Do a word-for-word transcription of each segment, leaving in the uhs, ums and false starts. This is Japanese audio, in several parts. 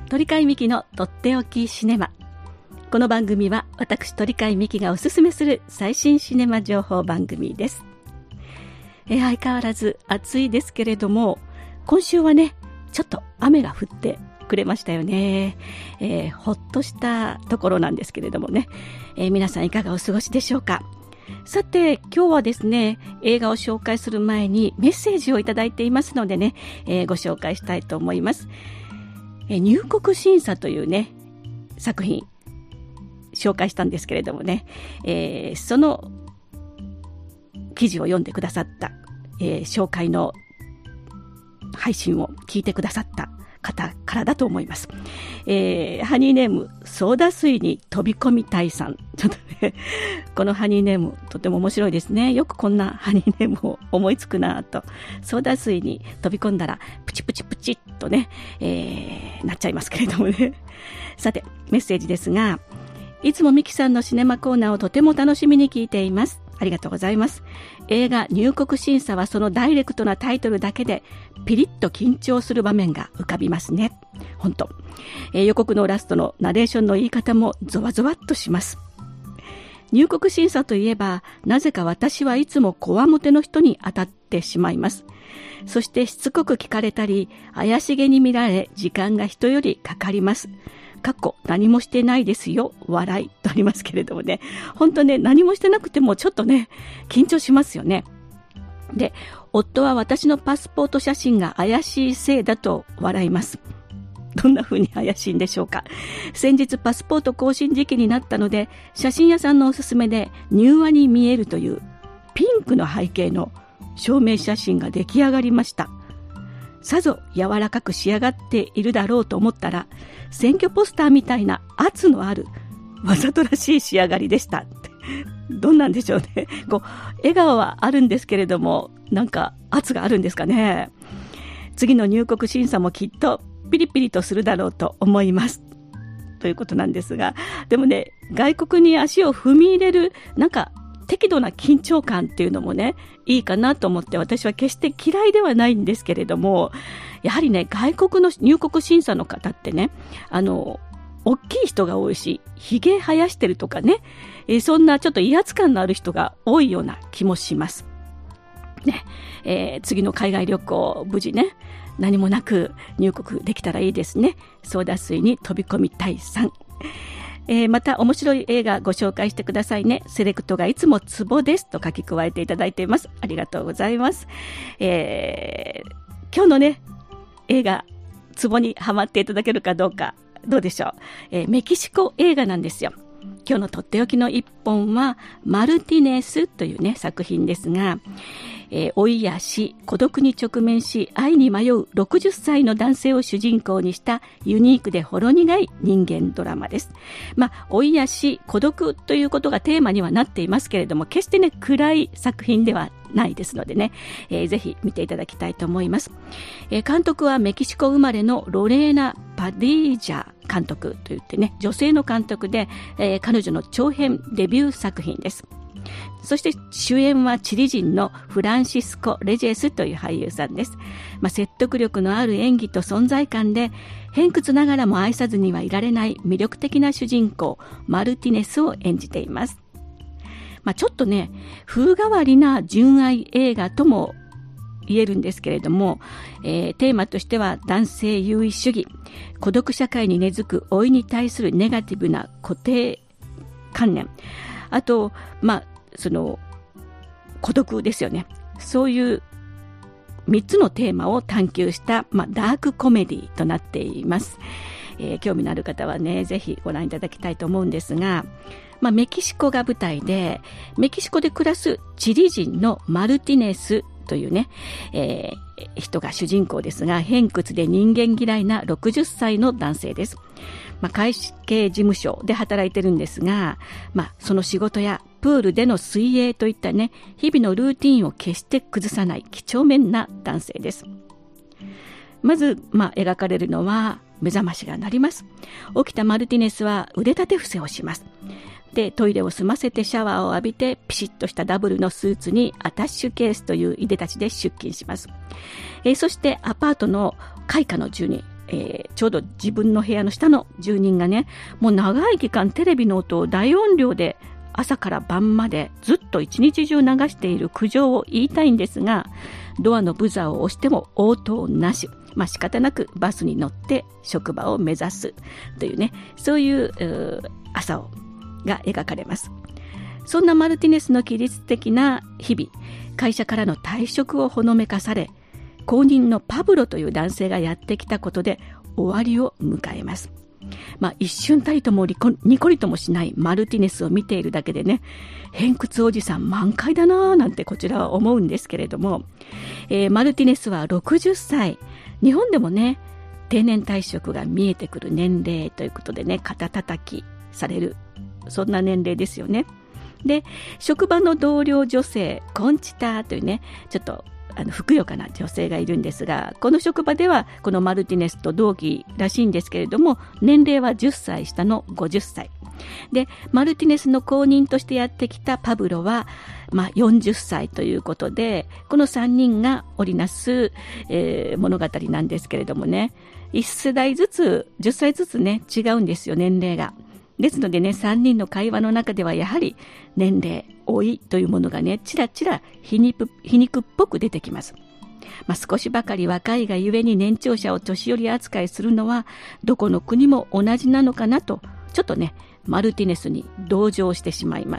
鳥飼美希のとっておきシネマ。この番組は私鳥飼美希がおすすめする最新シネマ情報番組です。え相変わらず暑いですけれども、今週はねちょっと雨が降ってくれましたよね。えー、ほっとしたところなんですけれどもね、えー、皆さんいかがお過ごしでしょうか。さて今日はですね、映画を紹介する前にメッセージをいただいていますのでね、えー、ご紹介したいと思います。えー、入国審査というね作品紹介したんですけれどもね、えー、その記事を読んでくださった、えー、紹介の配信を聞いてくださった方からだと思います。えー、ハニーネームソーダ水に飛び込みたいさん、ちょっとねこのハニーネームとても面白いですね。よくこんなハニーネームを思いつくなと。ソーダ水に飛び込んだらプチプチプチっとね、えー、なっちゃいますけれどもね。さてメッセージですが、いつもミキさんのシネマコーナーをとても楽しみに聞いています。ありがとうございます。映画入国審査はそのダイレクトなタイトルだけでピリッと緊張する場面が浮かびますね。本当、えー、予告のラストのナレーションの言い方もゾワゾワっとします。入国審査といえばなぜか私はいつもこわもての人に当たってしまいます。そしてしつこく聞かれたり怪しげに見られ時間が人よりかかります。過去何もしてないですよ笑いとありますけれどもね、本当ね何もしてなくてもちょっとね緊張しますよね。で、夫は私のパスポート写真が怪しいせいだと笑います。どんな風に怪しいんでしょうか。先日パスポート更新時期になったので写真屋さんのおすすめで柔和に見えるというピンクの背景の証明写真が出来上がりました。さぞ柔らかく仕上がっているだろうと思ったら選挙ポスターみたいな圧のあるわざとらしい仕上がりでした。どんなんでしょうね。こう笑顔はあるんですけれどもなんか圧があるんですかね。次の入国審査もきっとピリピリとするだろうと思いますということなんですが、でもね外国に足を踏み入れるなんか適度な緊張感っていうのもねいいかなと思って、私は決して嫌いではないんですけれども、やはりね外国の入国審査の方ってねあの大きい人が多いしひげ生やしてるとかね、えー、そんなちょっと威圧感のある人が多いような気もしますね。えー、次の海外旅行無事ね何もなく入国できたらいいですね。ソーダ水に飛び込みたいさん、えー、また面白い映画ご紹介してくださいね。セレクトがいつもツボですと書き加えていただいています。ありがとうございます。えー、今日のね映画ツボにハマっていただけるかどうかどうでしょう。えー、メキシコ映画なんですよ。今日のとっておきの一本はマルティネスというね作品ですが、えー、老いや死、孤独に直面し愛に迷うろくじゅっさいの男性を主人公にしたユニークでほろ苦い人間ドラマです。まあ老いや死、孤独ということがテーマにはなっていますけれども、決してね暗い作品ではないですのでね、えー、ぜひ見ていただきたいと思います。えー、監督はメキシコ生まれのロレーナ・パディージャ監督といってね女性の監督で、えー、彼女の長編デビュー作品です。そして主演はチリ人のフランシスコ・レジェスという俳優さんです。まあ、説得力のある演技と存在感で偏屈ながらも愛さずにはいられない魅力的な主人公マルティネスを演じています。まあ、ちょっとね風変わりな純愛映画とも言えるんですけれども、えー、テーマとしては男性優位主義、孤独社会に根付く老いに対するネガティブな固定観念、あとまあその孤独ですよね。そういうみっつのテーマを探求した、まあ、ダークコメディとなっています。えー、興味のある方はねぜひご覧いただきたいと思うんですが、まあ、メキシコが舞台でメキシコで暮らすチリ人のマルティネスというね、えー、人が主人公ですが、偏屈で人間嫌いなろくじゅっさいの男性です。まあ、会計事務所で働いてるんですが、まあ、その仕事やプールでの水泳といったね日々のルーティンを決して崩さない几帳面な男性です。まず、まあ、描かれるのは目覚ましが鳴ります。起きたマルティネスは腕立て伏せをします。でトイレを済ませてシャワーを浴びてピシッとしたダブルのスーツにアタッシュケースといういでたちで出勤します。えー、そしてアパートの階下の住人えー、ちょうど自分の部屋の下の住人がね、もう長い期間テレビの音を大音量で朝から晩までずっと一日中流している苦情を言いたいんですが、ドアのブザーを押しても応答なし。まあ仕方なくバスに乗って職場を目指すというね、そういう、う朝をが描かれます。そんなマルティネスの規律的な日々、会社からの退職をほのめかされ、後任のパブロという男性がやってきたことで終わりを迎えます。まあ、一瞬たりともニコリともしないマルティネスを見ているだけでね、偏屈おじさん満開だなぁなんてこちらは思うんですけれども、えー、マルティネスはろくじゅっさい、日本でもね定年退職が見えてくる年齢ということでね、肩叩きされる、そんな年齢ですよね。で、職場の同僚女性コンチタというね、ちょっとあのふくよかな女性がいるんですが、この職場ではこのマルティネスと同期らしいんですけれども、年齢はじゅっさい下のごじゅっさいで、マルティネスの後任としてやってきたパブロは、まあ、よんじゅっさいということで、このさんにんが織りなす、えー、物語なんですけれどもね、いっ世代ずつじゅっさいずつね違うんですよ、年齢が。ですのでね、さんにんの会話の中ではやはり年齢、老いというものがね、ちらちら皮肉、皮肉っぽく出てきます。まあ、少しばかり若いがゆえに年長者を年寄り扱いするのはどこの国も同じなのかなと、ちょっとね、マルティネスに同情してしまいます。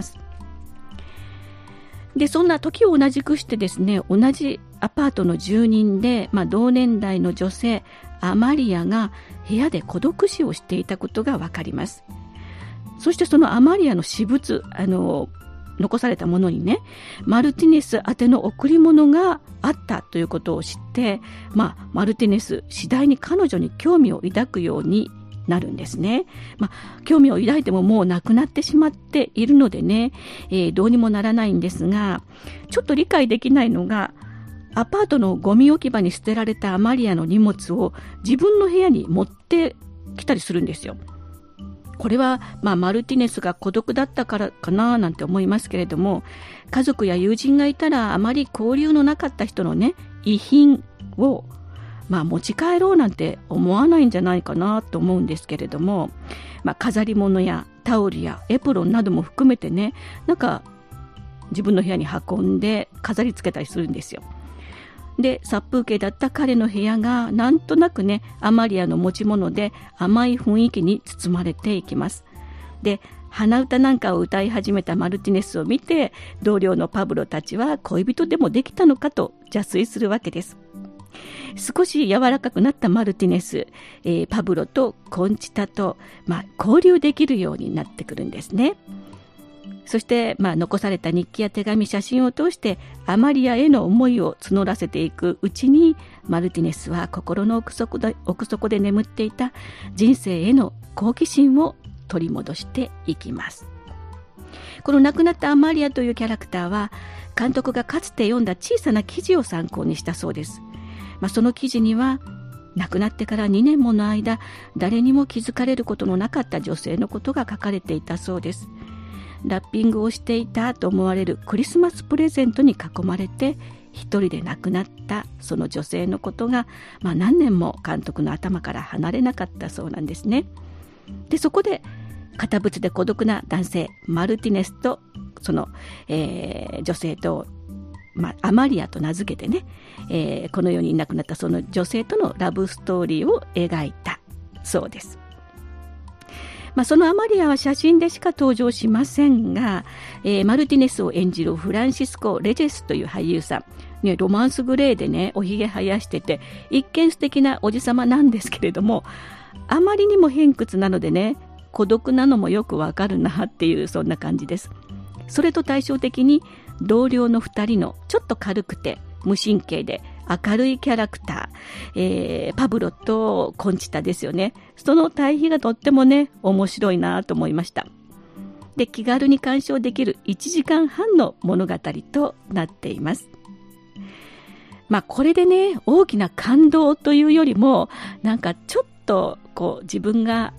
で、そんな時を同じくしてですね、同じアパートの住人で、まあ、同年代の女性アマリアが部屋で孤独死をしていたことがわかります。そしてそのアマリアの私物、あの残されたものにね、マルティネス宛ての贈り物があったということを知って、まあ、マルティネス次第に彼女に興味を抱くようになるんですね。まあ、興味を抱いてももう亡くなってしまっているのでね、えー、どうにもならないんですが、ちょっと理解できないのが、アパートのゴミ置き場に捨てられたアマリアの荷物を自分の部屋に持ってきたりするんですよ。これは、まあ、マルティネスが孤独だったからかななんて思いますけれども、家族や友人がいたらあまり交流のなかった人のね、遺品を、まあ、持ち帰ろうなんて思わないんじゃないかなと思うんですけれども、まあ、飾り物やタオルやエプロンなども含めてね、なんか自分の部屋に運んで飾り付けたりするんですよ。で、殺風景だった彼の部屋がなんとなくね、アマリアの持ち物で甘い雰囲気に包まれていきます。で、鼻歌なんかを歌い始めたマルティネスを見て、同僚のパブロたちは恋人でもできたのかと邪推するわけです。少し柔らかくなったマルティネス、えー、パブロとコンチタと、まあ、交流できるようになってくるんですね。そして、まあ、残された日記や手紙、写真を通してアマリアへの思いを募らせていくうちに、マルティネスは心の奥底で、奥底で眠っていた人生への好奇心を取り戻していきます。この亡くなったアマリアというキャラクターは、監督がかつて読んだ小さな記事を参考にしたそうです。まあ、その記事には、亡くなってからにねんもの間、誰にも気づかれることのなかった女性のことが書かれていたそうです。ラッピングをしていたと思われるクリスマスプレゼントに囲まれて一人で亡くなったその女性のことが、まあ、何年も監督の頭から離れなかったそうなんですね。で、そこで堅物で孤独な男性マルティネスとその、えー、女性と、まあ、アマリアと名付けてね、えー、この世にいなくなったその女性とのラブストーリーを描いたそうです。まあ、そのアマリアは写真でしか登場しませんが、えー、マルティネスを演じるフランシスコ・レジェスという俳優さん、ね、ロマンスグレーでね、おひげ生やしてて、一見素敵なおじさまなんですけれども、あまりにも偏屈なのでね、孤独なのもよくわかるなっていう、そんな感じです。それと対照的に、同僚の二人のちょっと軽くて無神経で明るいキャラクター、えー、パブロとコンチタですよね。その対比がとってもね、面白いなと思いました。で、気軽に鑑賞できるいちじかんはんの物語となっています。まあ、これでね、大きな感動というよりも、なんかちょっとこう自分が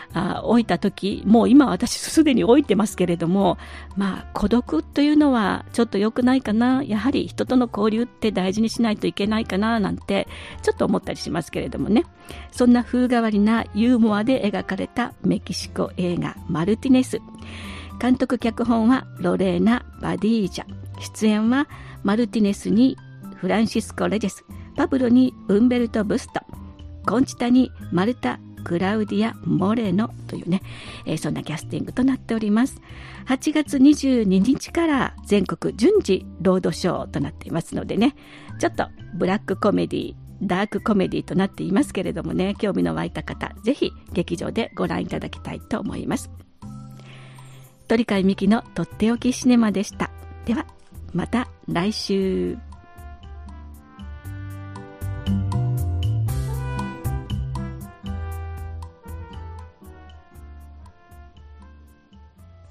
あ老いた時、もう今私すでに老いてますけれども、まあ孤独というのはちょっと良くないかな、やはり人との交流って大事にしないといけないかななんてちょっと思ったりしますけれどもね。そんな風変わりなユーモアで描かれたメキシコ映画マルティネス。監督脚本はロレーナ・バディージャ。出演はマルティネスにフランシスコ・レジェス、パブロにウンベルト・ブスト、コンチタにマルタ・クラウディア・モレノというね、えー、そんなキャスティングとなっております。はちがつにじゅうににちから全国順次ロードショーとなっていますのでね、ちょっとブラックコメディ、ダークコメディとなっていますけれどもね、興味の湧いた方、ぜひ劇場でご覧いただきたいと思います。鳥飼美希のとっておきシネマでした。ではまた来週。